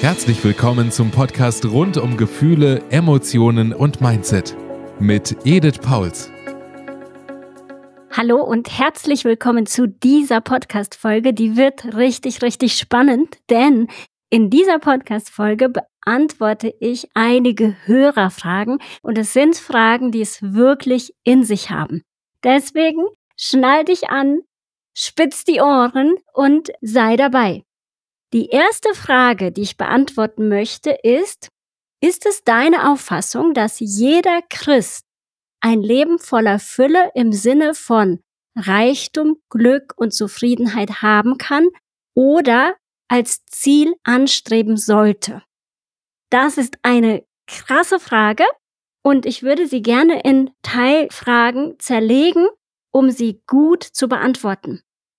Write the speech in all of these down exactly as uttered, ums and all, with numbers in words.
Herzlich willkommen zum Podcast rund um Gefühle, Emotionen und Mindset mit Edith Pauls. Hallo und herzlich willkommen zu dieser Podcast-Folge. Die wird richtig, richtig spannend, denn in dieser Podcast-Folge beantworte ich einige Hörerfragen und es sind Fragen, die es wirklich in sich haben. Deswegen schnall dich an, spitz die Ohren und sei dabei. Die erste Frage, die ich beantworten möchte, ist, ist es deine Auffassung, dass jeder Christ ein Leben voller Fülle im Sinne von Reichtum, Glück und Zufriedenheit haben kann oder als Ziel anstreben sollte? Das ist eine krasse Frage und ich würde sie gerne in Teilfragen zerlegen, um sie gut zu beantworten.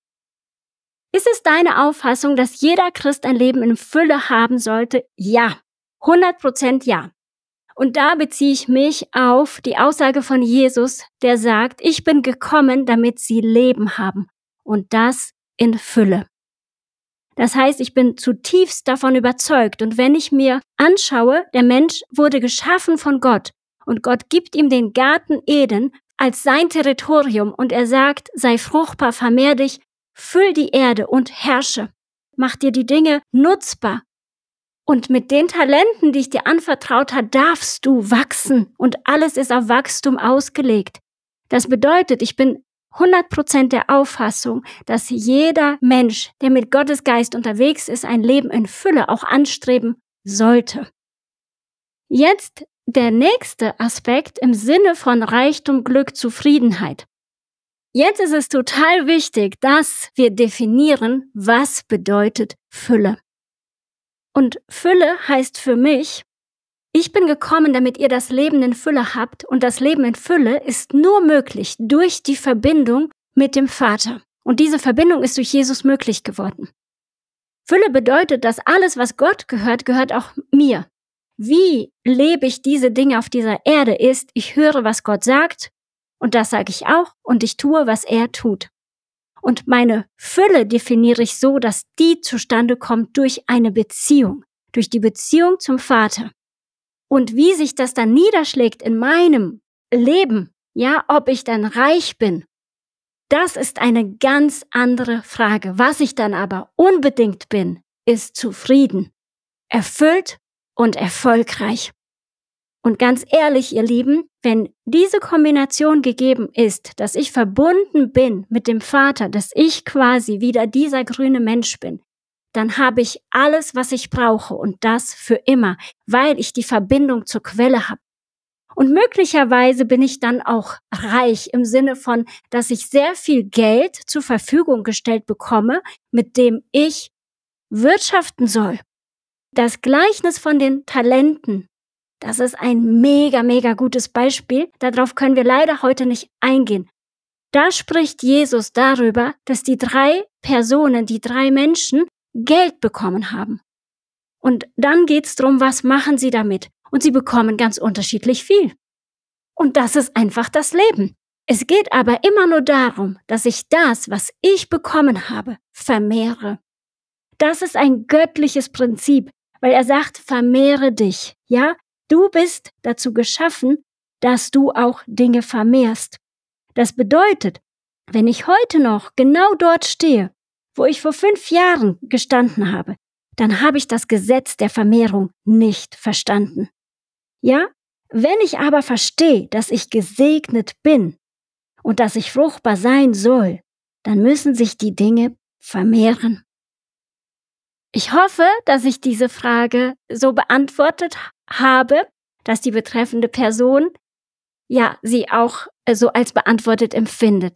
Ist es deine Auffassung, dass jeder Christ ein Leben in Fülle haben sollte? Ja, hundert Prozent ja. Und da beziehe ich mich auf die Aussage von Jesus, der sagt, ich bin gekommen, damit sie Leben haben. Und das in Fülle. Das heißt, ich bin zutiefst davon überzeugt. Und wenn ich mir anschaue, der Mensch wurde geschaffen von Gott. Und Gott gibt ihm den Garten Eden als sein Territorium. Und er sagt, sei fruchtbar, vermehr dich, füll die Erde und herrsche. Mach dir die Dinge nutzbar. Und mit den Talenten, die ich dir anvertraut habe, darfst du wachsen. Und alles ist auf Wachstum ausgelegt. Das bedeutet, ich bin hundert Prozent der Auffassung, dass jeder Mensch, der mit Gottes Geist unterwegs ist, ein Leben in Fülle auch anstreben sollte. Jetzt der nächste Aspekt im Sinne von Reichtum, Glück, Zufriedenheit. Jetzt ist es total wichtig, dass wir definieren, was bedeutet Fülle. Und Fülle heißt für mich, ich bin gekommen, damit ihr das Leben in Fülle habt und das Leben in Fülle ist nur möglich durch die Verbindung mit dem Vater. Und diese Verbindung ist durch Jesus möglich geworden. Fülle bedeutet, dass alles, was Gott gehört, gehört auch mir. Wie lebe ich diese Dinge auf dieser Erde ist, ich höre, was Gott sagt, und das sage ich auch, und ich tue, was er tut. Und meine Fülle definiere ich so, dass die zustande kommt durch eine Beziehung, durch die Beziehung zum Vater. Und wie sich das dann niederschlägt in meinem Leben, ja, ob ich dann reich bin, das ist eine ganz andere Frage. Was ich dann aber unbedingt bin, ist zufrieden, erfüllt und erfolgreich. Und ganz ehrlich, ihr Lieben, wenn diese Kombination gegeben ist, dass ich verbunden bin mit dem Vater, dass ich quasi wieder dieser grüne Mensch bin, dann habe ich alles, was ich brauche und das für immer, weil ich die Verbindung zur Quelle habe. Und möglicherweise bin ich dann auch reich im Sinne von, dass ich sehr viel Geld zur Verfügung gestellt bekomme, mit dem ich wirtschaften soll. Das Gleichnis von den Talenten, das ist ein mega, mega gutes Beispiel. Darauf können wir leider heute nicht eingehen. Da spricht Jesus darüber, dass die drei Personen, die drei Menschen Geld bekommen haben. Und dann geht's darum, was machen sie damit? Und sie bekommen ganz unterschiedlich viel. Und das ist einfach das Leben. Es geht aber immer nur darum, dass ich das, was ich bekommen habe, vermehre. Das ist ein göttliches Prinzip, weil er sagt, vermehre dich, ja? Du bist dazu geschaffen, dass du auch Dinge vermehrst. Das bedeutet, wenn ich heute noch genau dort stehe, wo ich vor fünf Jahren gestanden habe, dann habe ich das Gesetz der Vermehrung nicht verstanden. Ja, wenn ich aber verstehe, dass ich gesegnet bin und dass ich fruchtbar sein soll, dann müssen sich die Dinge vermehren. Ich hoffe, dass ich diese Frage so beantwortet habe, dass die betreffende Person ja sie auch so als beantwortet empfindet.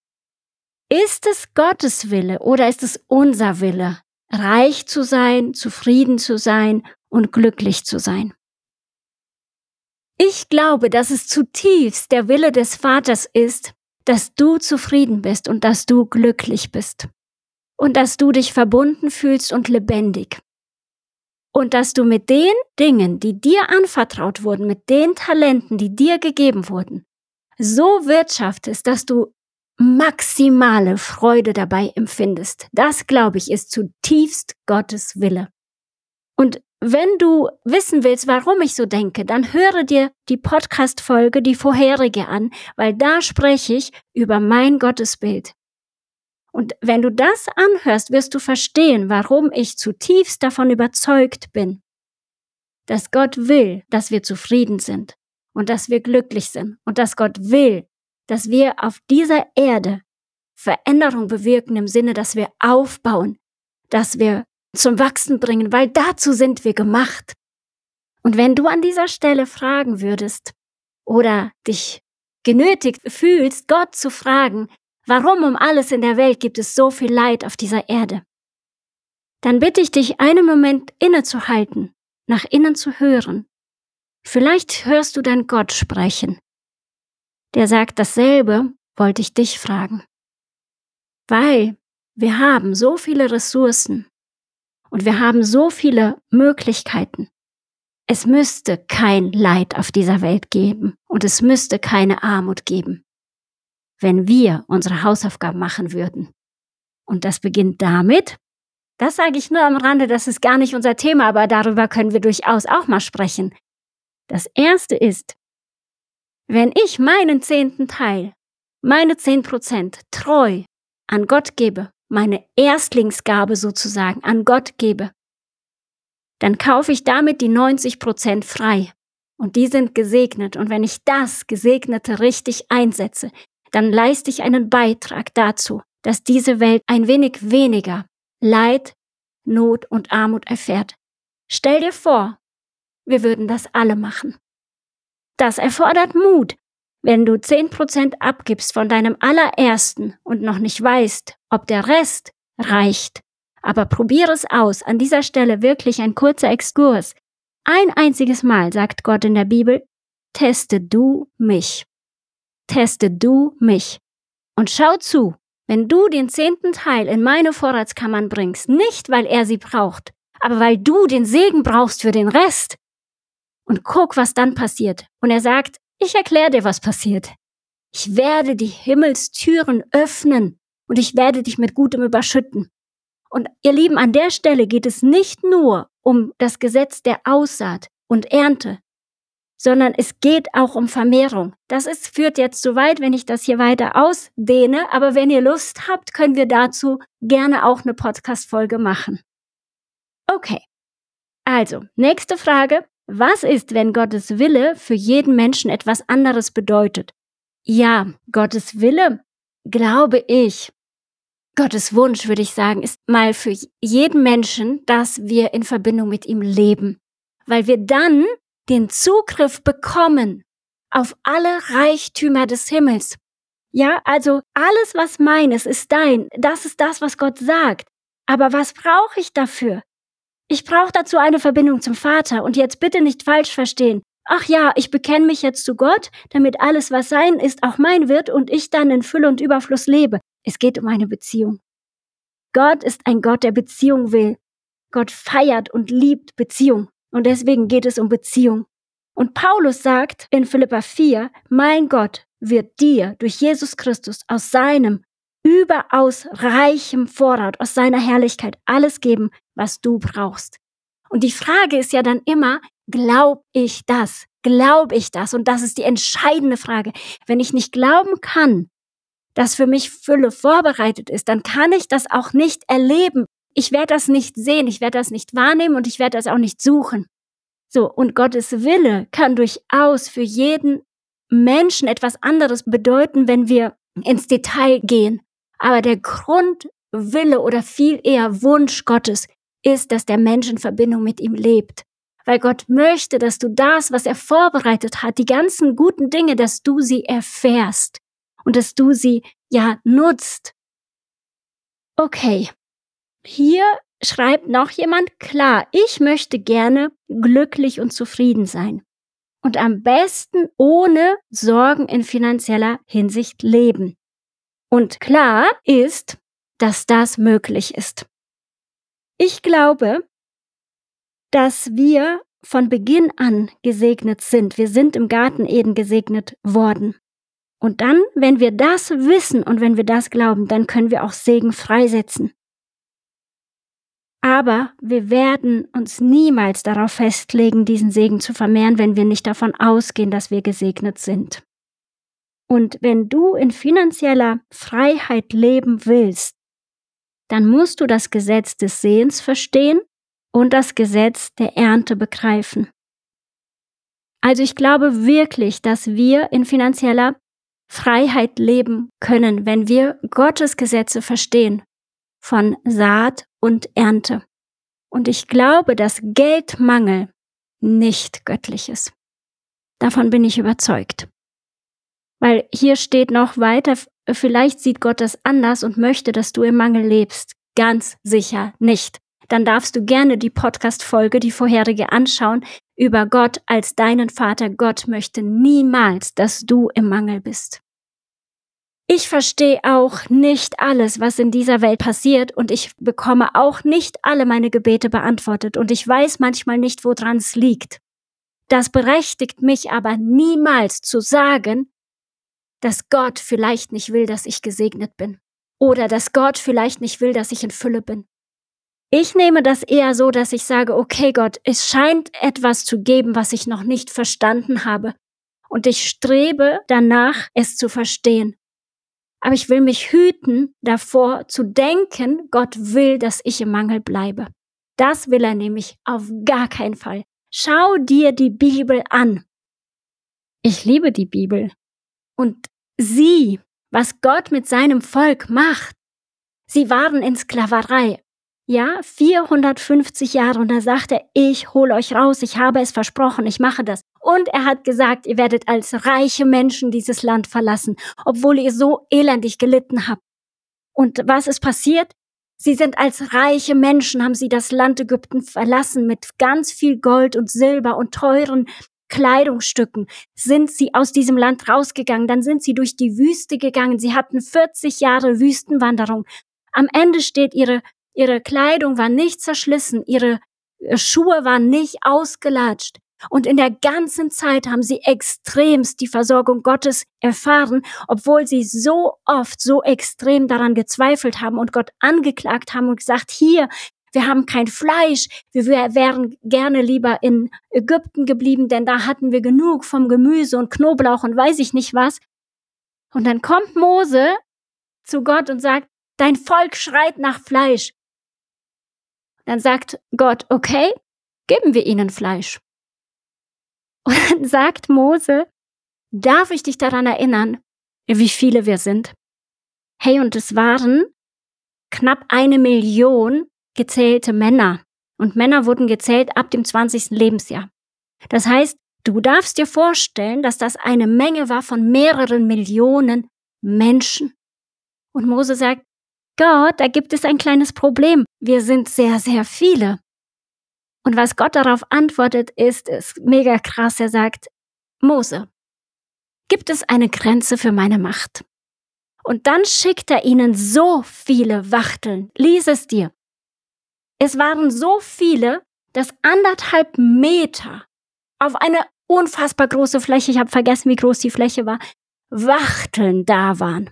Ist es Gottes Wille oder ist es unser Wille, reich zu sein, zufrieden zu sein und glücklich zu sein? Ich glaube, dass es zutiefst der Wille des Vaters ist, dass du zufrieden bist und dass du glücklich bist. Und dass du dich verbunden fühlst und lebendig. Und dass du mit den Dingen, die dir anvertraut wurden, mit den Talenten, die dir gegeben wurden, so wirtschaftest, dass du maximale Freude dabei empfindest. Das, glaube ich, ist zutiefst Gottes Wille. Und wenn du wissen willst, warum ich so denke, dann höre dir die Podcast-Folge, die vorherige an, weil da spreche ich über mein Gottesbild. Und wenn du das anhörst, wirst du verstehen, warum ich zutiefst davon überzeugt bin, dass Gott will, dass wir zufrieden sind und dass wir glücklich sind und dass Gott will, dass wir auf dieser Erde Veränderung bewirken im Sinne, dass wir aufbauen, dass wir zum Wachsen bringen, weil dazu sind wir gemacht. Und wenn du an dieser Stelle fragen würdest oder dich genötigt fühlst, Gott zu fragen, warum um alles in der Welt gibt es so viel Leid auf dieser Erde, dann bitte ich dich, einen Moment innezuhalten, nach innen zu hören. Vielleicht hörst du dann Gott sprechen. Der sagt, dasselbe wollte ich dich fragen. Weil wir haben so viele Ressourcen und wir haben so viele Möglichkeiten. Es müsste kein Leid auf dieser Welt geben und es müsste keine Armut geben, wenn wir unsere Hausaufgaben machen würden. Und das beginnt damit, das sage ich nur am Rande, das ist gar nicht unser Thema, aber darüber können wir durchaus auch mal sprechen. Das Erste ist, wenn ich meinen zehnten Teil, meine zehn Prozent treu an Gott gebe, meine Erstlingsgabe sozusagen an Gott gebe, dann kaufe ich damit die neunzig Prozent frei. Und die sind gesegnet. Und wenn ich das Gesegnete richtig einsetze, dann leiste ich einen Beitrag dazu, dass diese Welt ein wenig weniger Leid, Not und Armut erfährt. Stell dir vor, wir würden das alle machen. Das erfordert Mut. Wenn du zehn Prozent abgibst von deinem allerersten und noch nicht weißt, ob der Rest reicht, aber probiere es aus. An dieser Stelle wirklich ein kurzer Exkurs. Ein einziges Mal sagt Gott in der Bibel, teste du mich. Teste du mich. Und schau zu, wenn du den zehnten Teil in meine Vorratskammern bringst, nicht weil er sie braucht, aber weil du den Segen brauchst für den Rest. Und guck, was dann passiert. Und er sagt, ich erkläre dir, was passiert. Ich werde die Himmelstüren öffnen und ich werde dich mit Gutem überschütten. Und ihr Lieben, an der Stelle geht es nicht nur um das Gesetz der Aussaat und Ernte, sondern es geht auch um Vermehrung. Das ist, führt jetzt zu weit, wenn ich das hier weiter ausdehne, aber wenn ihr Lust habt, können wir dazu gerne auch eine Podcast-Folge machen. Okay, also, nächste Frage. Was ist, wenn Gottes Wille für jeden Menschen etwas anderes bedeutet? Ja, Gottes Wille, glaube ich, Gottes Wunsch, würde ich sagen, ist mal für jeden Menschen, dass wir in Verbindung mit ihm leben, weil wir dann den Zugriff bekommen auf alle Reichtümer des Himmels. Ja, also alles, was meines, ist dein. Das ist das, was Gott sagt. Aber was brauche ich dafür? Ich brauche dazu eine Verbindung zum Vater. Und jetzt bitte nicht falsch verstehen. Ach ja, ich bekenne mich jetzt zu Gott, damit alles, was sein ist, auch mein wird und ich dann in Fülle und Überfluss lebe. Es geht um eine Beziehung. Gott ist ein Gott, der Beziehung will. Gott feiert und liebt Beziehung. Und deswegen geht es um Beziehung. Und Paulus sagt in Philipper vier, mein Gott wird dir durch Jesus Christus aus seinem überaus reichem Vorrat, aus seiner Herrlichkeit alles geben, was du brauchst. Und die Frage ist ja dann immer, glaub ich das? Glaub ich das? Und das ist die entscheidende Frage. Wenn ich nicht glauben kann, dass für mich Fülle vorbereitet ist, dann kann ich das auch nicht erleben. Ich werde das nicht sehen, ich werde das nicht wahrnehmen und ich werde das auch nicht suchen. So, und Gottes Wille kann durchaus für jeden Menschen etwas anderes bedeuten, wenn wir ins Detail gehen. Aber der Grundwille oder viel eher Wunsch Gottes ist, dass der Mensch in Verbindung mit ihm lebt. Weil Gott möchte, dass du das, was er vorbereitet hat, die ganzen guten Dinge, dass du sie erfährst und dass du sie, ja, nutzt. Okay, hier schreibt noch jemand, klar, ich möchte gerne glücklich und zufrieden sein und am besten ohne Sorgen in finanzieller Hinsicht leben. Und klar ist, dass das möglich ist. Ich glaube, dass wir von Beginn an gesegnet sind. Wir sind im Garten Eden gesegnet worden. Und dann, wenn wir das wissen und wenn wir das glauben, dann können wir auch Segen freisetzen. Aber wir werden uns niemals darauf festlegen, diesen Segen zu vermehren, wenn wir nicht davon ausgehen, dass wir gesegnet sind. Und wenn du in finanzieller Freiheit leben willst, dann musst du das Gesetz des Sehens verstehen und das Gesetz der Ernte begreifen. Also ich glaube wirklich, dass wir in finanzieller Freiheit leben können, wenn wir Gottes Gesetze verstehen von Saat und Ernte. Und ich glaube, dass Geldmangel nicht göttlich ist. Davon bin ich überzeugt. Weil hier steht noch weiter, vielleicht sieht Gott das anders und möchte, dass du im Mangel lebst. Ganz sicher nicht. Dann darfst du gerne die Podcast-Folge, die vorherige, anschauen, über Gott als deinen Vater. Gott möchte niemals, dass du im Mangel bist. Ich verstehe auch nicht alles, was in dieser Welt passiert, und ich bekomme auch nicht alle meine Gebete beantwortet, und ich weiß manchmal nicht, woran es liegt. Das berechtigt mich aber niemals zu sagen, dass Gott vielleicht nicht will, dass ich gesegnet bin, oder dass Gott vielleicht nicht will, dass ich in Fülle bin. Ich nehme das eher so, dass ich sage, okay Gott, es scheint etwas zu geben, was ich noch nicht verstanden habe, und ich strebe danach, es zu verstehen. Aber ich will mich hüten, davor zu denken, Gott will, dass ich im Mangel bleibe. Das will er nämlich auf gar keinen Fall. Schau dir die Bibel an. Ich liebe die Bibel. Und sieh, was Gott mit seinem Volk macht. Sie waren in Sklaverei. Ja, vierhundertfünfzig Jahre, und da sagt er, ich hole euch raus, ich habe es versprochen, ich mache das. Und er hat gesagt, ihr werdet als reiche Menschen dieses Land verlassen, obwohl ihr so elendig gelitten habt. Und was ist passiert? Sie sind als reiche Menschen, haben sie das Land Ägypten verlassen, mit ganz viel Gold und Silber und teuren Kleidungsstücken sind sie aus diesem Land rausgegangen. Dann sind sie durch die Wüste gegangen. Sie hatten vierzig Jahre Wüstenwanderung. Am Ende steht, ihre Ihre Kleidung war nicht zerschlissen, ihre Schuhe waren nicht ausgelatscht. Und in der ganzen Zeit haben sie extremst die Versorgung Gottes erfahren, obwohl sie so oft, so extrem daran gezweifelt haben und Gott angeklagt haben und gesagt, hier, wir haben kein Fleisch, wir wären gerne lieber in Ägypten geblieben, denn da hatten wir genug vom Gemüse und Knoblauch und weiß ich nicht was. Und dann kommt Mose zu Gott und sagt, dein Volk schreit nach Fleisch. Dann sagt Gott, okay, geben wir ihnen Fleisch. Und dann sagt Mose, darf ich dich daran erinnern, wie viele wir sind? Hey, und es waren knapp eine Million gezählte Männer. Und Männer wurden gezählt ab dem zwanzigsten Lebensjahr. Das heißt, du darfst dir vorstellen, dass das eine Menge war von mehreren Millionen Menschen. Und Mose sagt, Gott, da gibt es ein kleines Problem. Wir sind sehr, sehr viele. Und was Gott darauf antwortet, ist, ist mega krass. Er sagt, Mose, gibt es eine Grenze für meine Macht? Und dann schickt er ihnen so viele Wachteln. Lies es dir. Es waren so viele, dass anderthalb Meter auf eine unfassbar große Fläche, ich habe vergessen, wie groß die Fläche war, Wachteln da waren.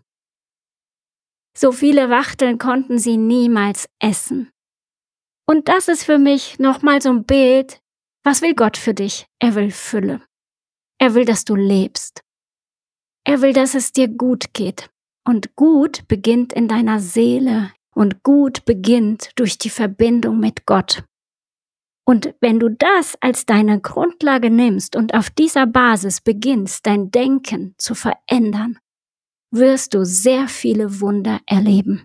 So viele Wachteln konnten sie niemals essen. Und das ist für mich nochmal so ein Bild. Was will Gott für dich? Er will Fülle. Er will, dass du lebst. Er will, dass es dir gut geht. Und gut beginnt in deiner Seele. Und gut beginnt durch die Verbindung mit Gott. Und wenn du das als deine Grundlage nimmst und auf dieser Basis beginnst, dein Denken zu verändern, wirst du sehr viele Wunder erleben.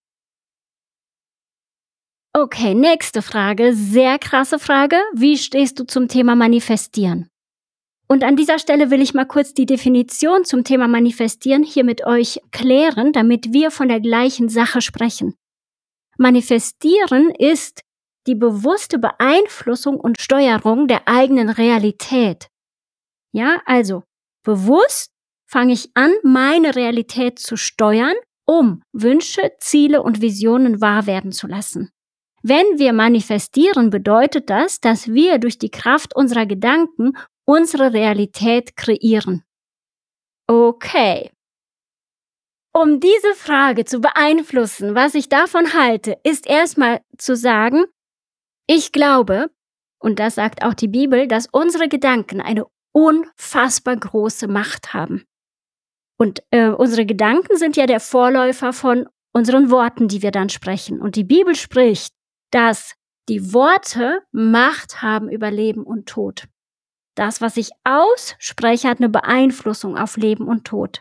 Okay, nächste Frage, sehr krasse Frage. Wie stehst du zum Thema Manifestieren? Und an dieser Stelle will ich mal kurz die Definition zum Thema Manifestieren hier mit euch klären, damit wir von der gleichen Sache sprechen. Manifestieren ist die bewusste Beeinflussung und Steuerung der eigenen Realität. Ja, also bewusst fange ich an, meine Realität zu steuern, um Wünsche, Ziele und Visionen wahr werden zu lassen. Wenn wir manifestieren, bedeutet das, dass wir durch die Kraft unserer Gedanken unsere Realität kreieren. Okay. Um diese Frage zu beeinflussen, was ich davon halte, ist erstmal zu sagen, Ich glaube, und das sagt auch die Bibel, dass unsere Gedanken eine unfassbar große Macht haben. Und äh, unsere Gedanken sind ja der Vorläufer von unseren Worten, die wir dann sprechen. Und die Bibel spricht, dass die Worte Macht haben über Leben und Tod. Das, was ich ausspreche, hat eine Beeinflussung auf Leben und Tod.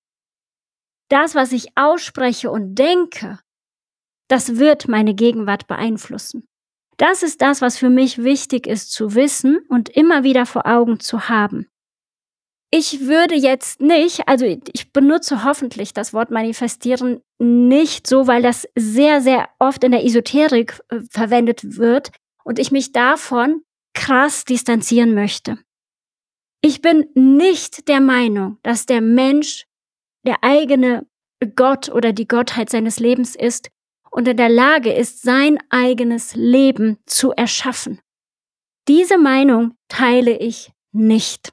Das, was ich ausspreche und denke, das wird meine Gegenwart beeinflussen. Das ist das, was für mich wichtig ist zu wissen und immer wieder vor Augen zu haben. Ich würde jetzt nicht, also ich benutze hoffentlich das Wort manifestieren nicht so, weil das sehr, sehr oft in der Esoterik äh, verwendet wird und ich mich davon krass distanzieren möchte. Ich bin nicht der Meinung, dass der Mensch der eigene Gott oder die Gottheit seines Lebens ist und in der Lage ist, sein eigenes Leben zu erschaffen. Diese Meinung teile ich nicht.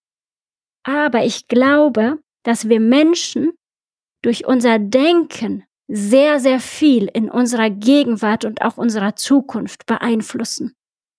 Aber ich glaube, dass wir Menschen durch unser Denken sehr, sehr viel in unserer Gegenwart und auch unserer Zukunft beeinflussen.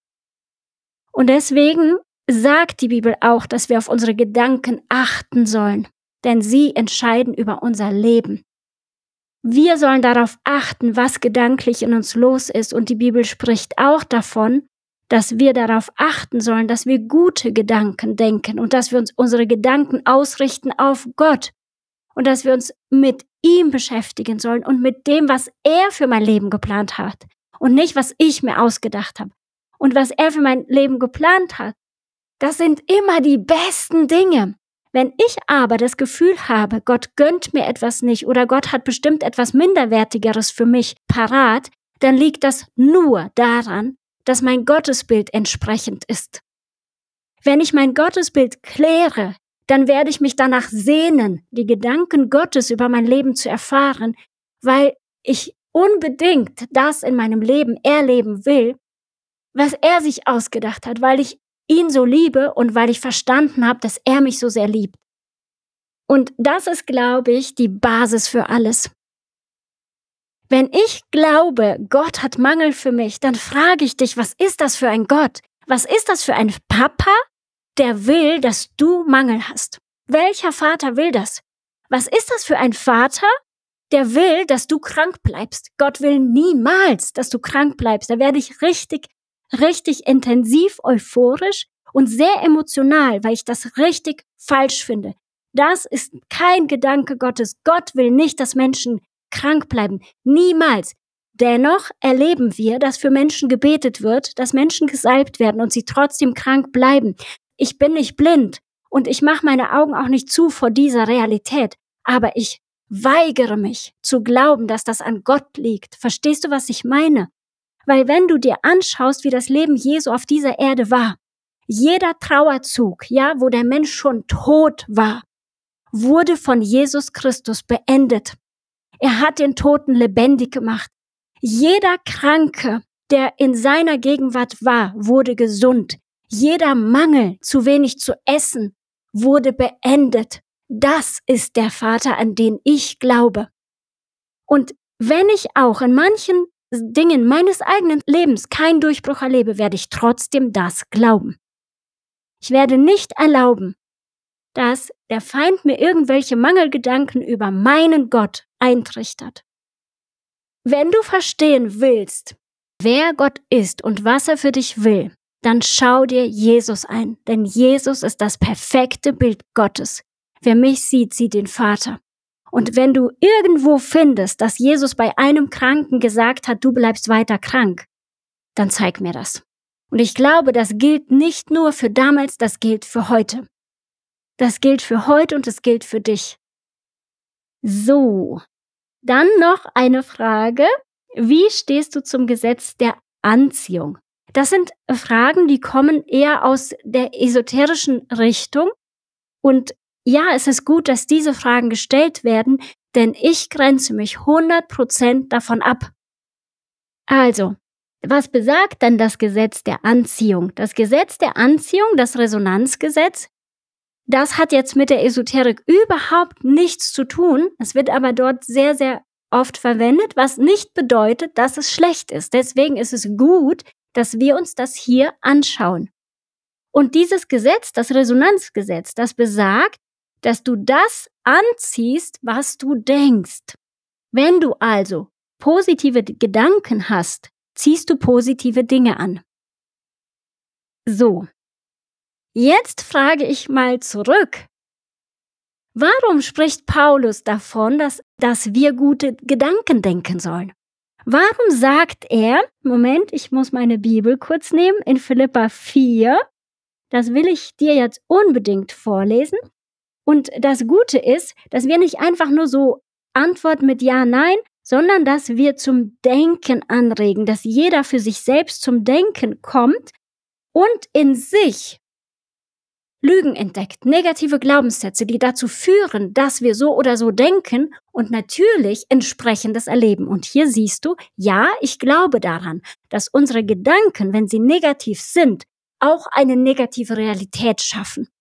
Und deswegen sagt die Bibel auch, dass wir auf unsere Gedanken achten sollen, denn sie entscheiden über unser Leben. Wir sollen darauf achten, was gedanklich in uns los ist, und die Bibel spricht auch davon, dass wir darauf achten sollen, dass wir gute Gedanken denken und dass wir uns unsere Gedanken ausrichten auf Gott und dass wir uns mit ihm beschäftigen sollen und mit dem, was er für mein Leben geplant hat und nicht, was ich mir ausgedacht habe. Und was er für mein Leben geplant hat, das sind immer die besten Dinge. Wenn ich aber das Gefühl habe, Gott gönnt mir etwas nicht oder Gott hat bestimmt etwas Minderwertigeres für mich parat, dann liegt das nur daran, dass mein Gottesbild entsprechend ist. Wenn ich mein Gottesbild kläre, dann werde ich mich danach sehnen, die Gedanken Gottes über mein Leben zu erfahren, weil ich unbedingt das in meinem Leben erleben will, was er sich ausgedacht hat, weil ich ihn so liebe und weil ich verstanden habe, dass er mich so sehr liebt. Und das ist, glaube ich, die Basis für alles. Wenn ich glaube, Gott hat Mangel für mich, dann frage ich dich, was ist das für ein Gott? Was ist das für ein Papa, der will, dass du Mangel hast? Welcher Vater will das? Was ist das für ein Vater, der will, dass du krank bleibst? Gott will niemals, dass du krank bleibst. Da werde ich richtig, richtig intensiv euphorisch und sehr emotional, weil ich das richtig falsch finde. Das ist kein Gedanke Gottes. Gott will nicht, dass Menschen krank bleiben. Niemals. Dennoch erleben wir, dass für Menschen gebetet wird, dass Menschen gesalbt werden und sie trotzdem krank bleiben. Ich bin nicht blind und ich mache meine Augen auch nicht zu vor dieser Realität, aber ich weigere mich zu glauben, dass das an Gott liegt. Verstehst du, was ich meine? Weil wenn du dir anschaust, wie das Leben Jesu auf dieser Erde war, jeder Trauerzug, ja, wo der Mensch schon tot war, wurde von Jesus Christus beendet. Er hat den Toten lebendig gemacht. Jeder Kranke, der in seiner Gegenwart war, wurde gesund. Jeder Mangel, zu wenig zu essen, wurde beendet. Das ist der Vater, an den ich glaube. Und wenn ich auch in manchen Dingen meines eigenen Lebens keinen Durchbruch erlebe, werde ich trotzdem das glauben. Ich werde nicht erlauben, dass der Feind mir irgendwelche Mangelgedanken über meinen Gott eintrichtert. Wenn du verstehen willst, wer Gott ist und was er für dich will, dann schau dir Jesus ein, denn Jesus ist das perfekte Bild Gottes. Wer mich sieht, sieht den Vater. Und wenn du irgendwo findest, dass Jesus bei einem Kranken gesagt hat, du bleibst weiter krank, dann zeig mir das. Und ich glaube, das gilt nicht nur für damals, das gilt für heute. Das gilt für heute und es gilt für dich. So, dann noch eine Frage. Wie stehst du zum Gesetz der Anziehung? Das sind Fragen, die kommen eher aus der esoterischen Richtung. Und ja, es ist gut, dass diese Fragen gestellt werden, denn ich grenze mich hundert Prozent davon ab. Also, was besagt denn das Gesetz der Anziehung? Das Gesetz der Anziehung, das Resonanzgesetz, das hat jetzt mit der Esoterik überhaupt nichts zu tun. Es wird aber dort sehr, sehr oft verwendet, was nicht bedeutet, dass es schlecht ist. Deswegen ist es gut, dass wir uns das hier anschauen. Und dieses Gesetz, das Resonanzgesetz, das besagt, dass du das anziehst, was du denkst. Wenn du also positive Gedanken hast, ziehst du positive Dinge an. So, jetzt frage ich mal zurück. Warum spricht Paulus davon, dass, dass wir gute Gedanken denken sollen? Warum sagt er, Moment, ich muss meine Bibel kurz nehmen, in Philipper vier, das will ich dir jetzt unbedingt vorlesen. Und das Gute ist, dass wir nicht einfach nur so antworten mit Ja, Nein, sondern dass wir zum Denken anregen, dass jeder für sich selbst zum Denken kommt und in sich Lügen entdeckt, negative Glaubenssätze, die dazu führen, dass wir so oder so denken und natürlich entsprechendes erleben. Und hier siehst du, ja, ich glaube daran, dass unsere Gedanken, wenn sie negativ sind, auch eine negative Realität schaffen.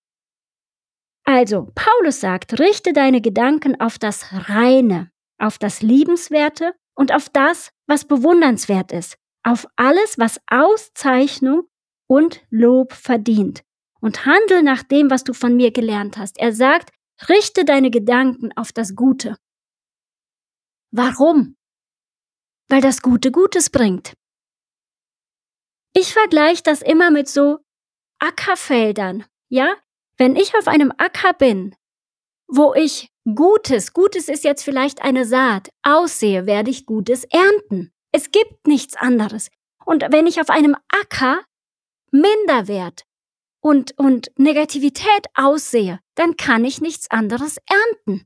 Also, Paulus sagt, richte deine Gedanken auf das Reine, auf das Liebenswerte und auf das, was bewundernswert ist, auf alles, was Auszeichnung und Lob verdient. Und handle nach dem, was du von mir gelernt hast. Er sagt, richte deine Gedanken auf das Gute. Warum? Weil das Gute Gutes bringt. Ich vergleiche das immer mit so Ackerfeldern, ja? Wenn ich auf einem Acker bin, wo ich Gutes, Gutes ist jetzt vielleicht eine Saat, aussehe, werde ich Gutes ernten. Es gibt nichts anderes. Und wenn ich auf einem Acker Minderwert und, und Negativität aussehe, dann kann ich nichts anderes ernten.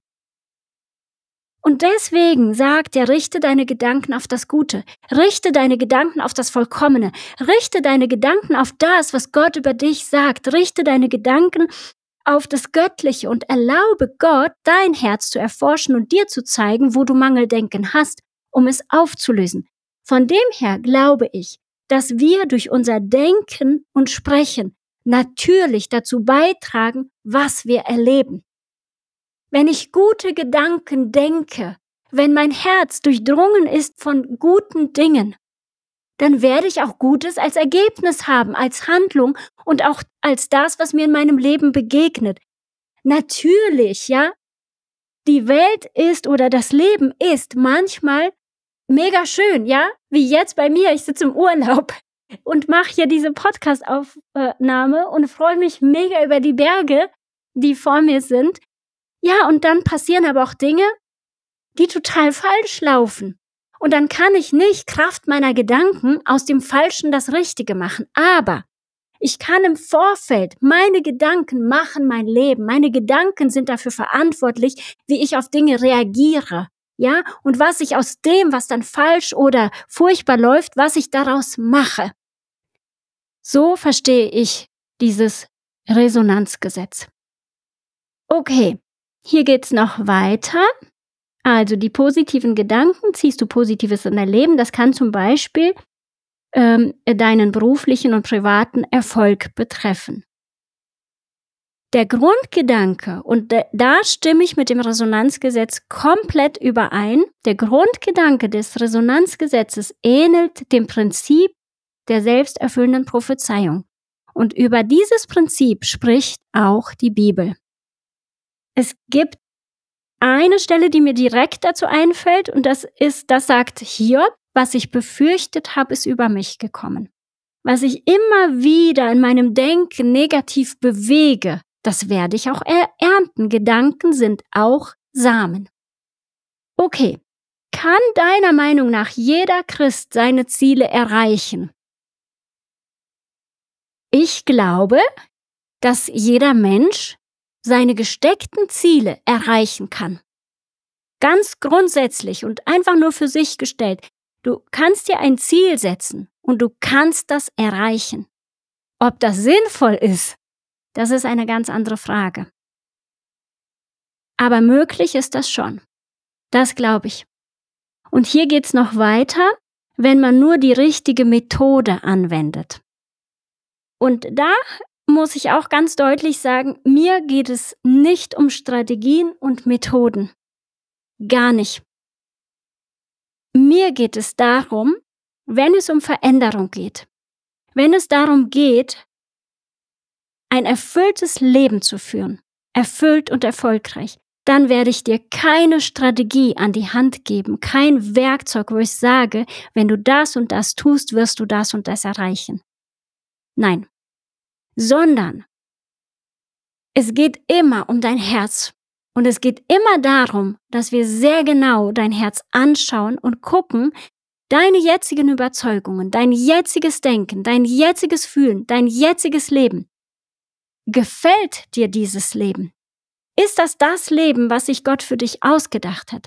Und deswegen sagt er, richte deine Gedanken auf das Gute, richte deine Gedanken auf das Vollkommene, richte deine Gedanken auf das, was Gott über dich sagt, richte deine Gedanken auf das Göttliche und erlaube Gott, dein Herz zu erforschen und dir zu zeigen, wo du Mangeldenken hast, um es aufzulösen. Von dem her glaube ich, dass wir durch unser Denken und Sprechen natürlich dazu beitragen, was wir erleben. Wenn ich gute Gedanken denke, wenn mein Herz durchdrungen ist von guten Dingen, dann werde ich auch Gutes als Ergebnis haben, als Handlung und auch als das, was mir in meinem Leben begegnet. Natürlich, ja, die Welt ist oder das Leben ist manchmal mega schön, ja, wie jetzt bei mir, ich sitze im Urlaub und mache hier diese Podcast-Aufnahme und freue mich mega über die Berge, die vor mir sind. Ja, und dann passieren aber auch Dinge, die total falsch laufen. Und dann kann ich nicht Kraft meiner Gedanken aus dem Falschen das Richtige machen. Aber ich kann im Vorfeld, meine Gedanken machen mein Leben. Meine Gedanken sind dafür verantwortlich, wie ich auf Dinge reagiere. Ja, und was ich aus dem, was dann falsch oder furchtbar läuft, was ich daraus mache. So verstehe ich dieses Resonanzgesetz. Okay. Hier geht's noch weiter. Also die positiven Gedanken ziehst du Positives in dein Leben. Das kann zum Beispiel ähm, deinen beruflichen und privaten Erfolg betreffen. Der Grundgedanke, und da, da stimme ich mit dem Resonanzgesetz komplett überein, der Grundgedanke des Resonanzgesetzes ähnelt dem Prinzip der selbsterfüllenden Prophezeiung. Und über dieses Prinzip spricht auch die Bibel. Es gibt eine Stelle, die mir direkt dazu einfällt, und das ist, das sagt Hiob, was ich befürchtet habe, ist über mich gekommen. Was ich immer wieder in meinem Denken negativ bewege, das werde ich auch ernten. Gedanken sind auch Samen. Okay, kann deiner Meinung nach jeder Christ seine Ziele erreichen? Ich glaube, dass jeder Mensch seine gesteckten Ziele erreichen kann. Ganz grundsätzlich und einfach nur für sich gestellt. Du kannst dir ein Ziel setzen und du kannst das erreichen. Ob das sinnvoll ist, das ist eine ganz andere Frage. Aber möglich ist das schon. Das glaube ich. Und hier geht's noch weiter, wenn man nur die richtige Methode anwendet. Und da muss ich auch ganz deutlich sagen, mir geht es nicht um Strategien und Methoden. Gar nicht. Mir geht es darum, wenn es um Veränderung geht, wenn es darum geht, ein erfülltes Leben zu führen, erfüllt und erfolgreich, dann werde ich dir keine Strategie an die Hand geben, kein Werkzeug, wo ich sage, wenn du das und das tust, wirst du das und das erreichen. Nein, sondern es geht immer um dein Herz und es geht immer darum, dass wir sehr genau dein Herz anschauen und gucken, deine jetzigen Überzeugungen, dein jetziges Denken, dein jetziges Fühlen, dein jetziges Leben. Gefällt dir dieses Leben? Ist das das Leben, was sich Gott für dich ausgedacht hat?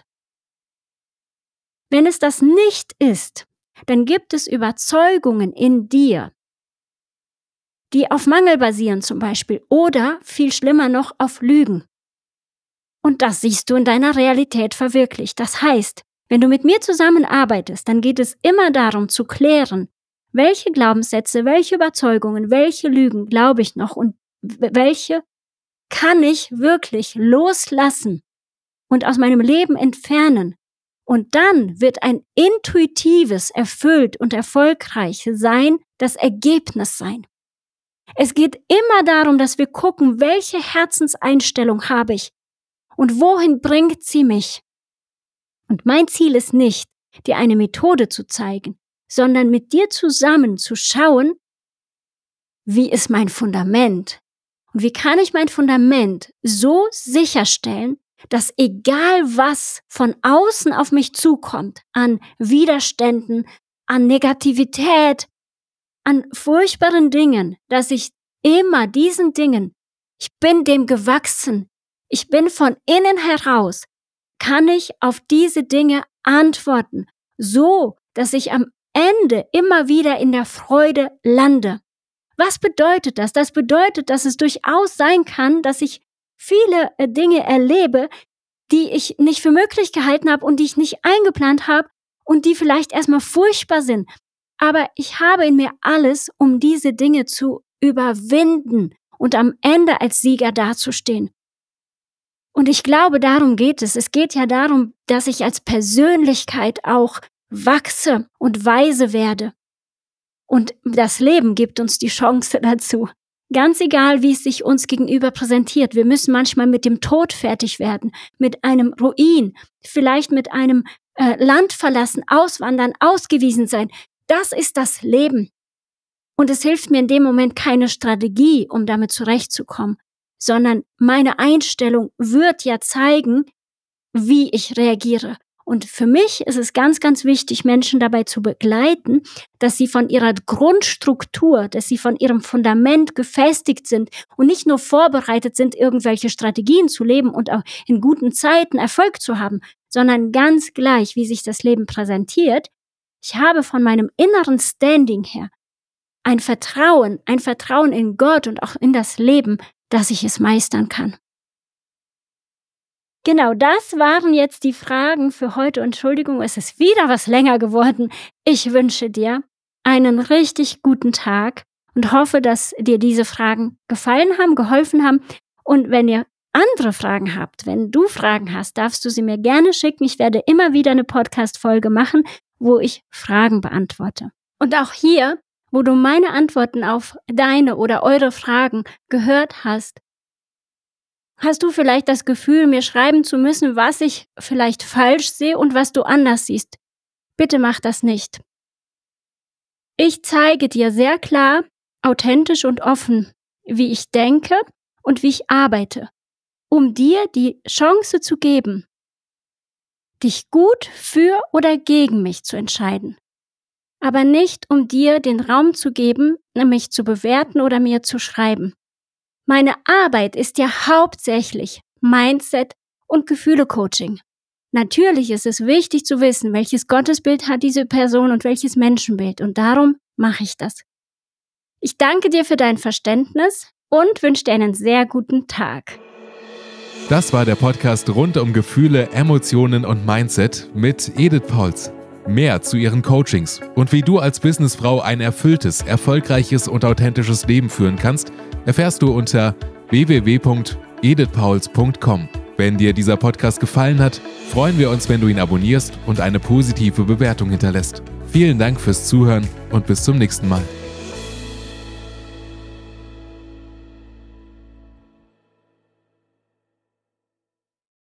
Wenn es das nicht ist, dann gibt es Überzeugungen in dir, die auf Mangel basieren zum Beispiel oder, viel schlimmer noch, auf Lügen. Und das siehst du in deiner Realität verwirklicht. Das heißt, wenn du mit mir zusammenarbeitest, dann geht es immer darum zu klären, welche Glaubenssätze, welche Überzeugungen, welche Lügen glaube ich noch und welche kann ich wirklich loslassen und aus meinem Leben entfernen. Und dann wird ein intuitives, erfüllt und erfolgreich sein, das Ergebnis sein. Es geht immer darum, dass wir gucken, welche Herzenseinstellung habe ich und wohin bringt sie mich. Und mein Ziel ist nicht, dir eine Methode zu zeigen, sondern mit dir zusammen zu schauen, wie ist mein Fundament? Und wie kann ich mein Fundament so sicherstellen, dass egal was von außen auf mich zukommt, an Widerständen, an Negativität, an furchtbaren Dingen, dass ich immer diesen Dingen, ich bin dem gewachsen, ich bin von innen heraus, kann ich auf diese Dinge antworten, so, dass ich am Ende immer wieder in der Freude lande. Was bedeutet das? Das bedeutet, dass es durchaus sein kann, dass ich viele Dinge erlebe, die ich nicht für möglich gehalten habe und die ich nicht eingeplant habe und die vielleicht erstmal furchtbar sind. Aber ich habe in mir alles, um diese Dinge zu überwinden und am Ende als Sieger dazustehen. Und ich glaube, darum geht es. Es geht ja darum, dass ich als Persönlichkeit auch wachse und weise werde. Und das Leben gibt uns die Chance dazu. Ganz egal, wie es sich uns gegenüber präsentiert. Wir müssen manchmal mit dem Tod fertig werden, mit einem Ruin, vielleicht mit einem äh, Land verlassen, auswandern, ausgewiesen sein. Das ist das Leben. Und es hilft mir in dem Moment keine Strategie, um damit zurechtzukommen, sondern meine Einstellung wird ja zeigen, wie ich reagiere. Und für mich ist es ganz, ganz wichtig, Menschen dabei zu begleiten, dass sie von ihrer Grundstruktur, dass sie von ihrem Fundament gefestigt sind und nicht nur vorbereitet sind, irgendwelche Strategien zu leben und auch in guten Zeiten Erfolg zu haben, sondern ganz gleich, wie sich das Leben präsentiert. Ich habe von meinem inneren Standing her ein Vertrauen, ein Vertrauen in Gott und auch in das Leben, dass ich es meistern kann. Genau, das waren jetzt die Fragen für heute. Entschuldigung, es ist wieder was länger geworden. Ich wünsche dir einen richtig guten Tag und hoffe, dass dir diese Fragen gefallen haben, geholfen haben. Und wenn ihr andere Fragen habt, wenn du Fragen hast, darfst du sie mir gerne schicken. Ich werde immer wieder eine Podcast-Folge machen, wo ich Fragen beantworte. Und auch hier, wo du meine Antworten auf deine oder eure Fragen gehört hast, hast du vielleicht das Gefühl, mir schreiben zu müssen, was ich vielleicht falsch sehe und was du anders siehst? Bitte mach das nicht. Ich zeige dir sehr klar, authentisch und offen, wie ich denke und wie ich arbeite, um dir die Chance zu geben, dich gut für oder gegen mich zu entscheiden. Aber nicht, um dir den Raum zu geben, mich zu bewerten oder mir zu schreiben. Meine Arbeit ist ja hauptsächlich Mindset und Gefühle-Coaching. Natürlich ist es wichtig zu wissen, welches Gottesbild hat diese Person und welches Menschenbild. Und darum mache ich das. Ich danke dir für dein Verständnis und wünsche dir einen sehr guten Tag. Das war der Podcast rund um Gefühle, Emotionen und Mindset mit Edith Pauls. Mehr zu ihren Coachings und wie du als Businessfrau ein erfülltes, erfolgreiches und authentisches Leben führen kannst, erfährst du unter w w w punkt edith pauls punkt com. Wenn dir dieser Podcast gefallen hat, freuen wir uns, wenn du ihn abonnierst und eine positive Bewertung hinterlässt. Vielen Dank fürs Zuhören und bis zum nächsten Mal.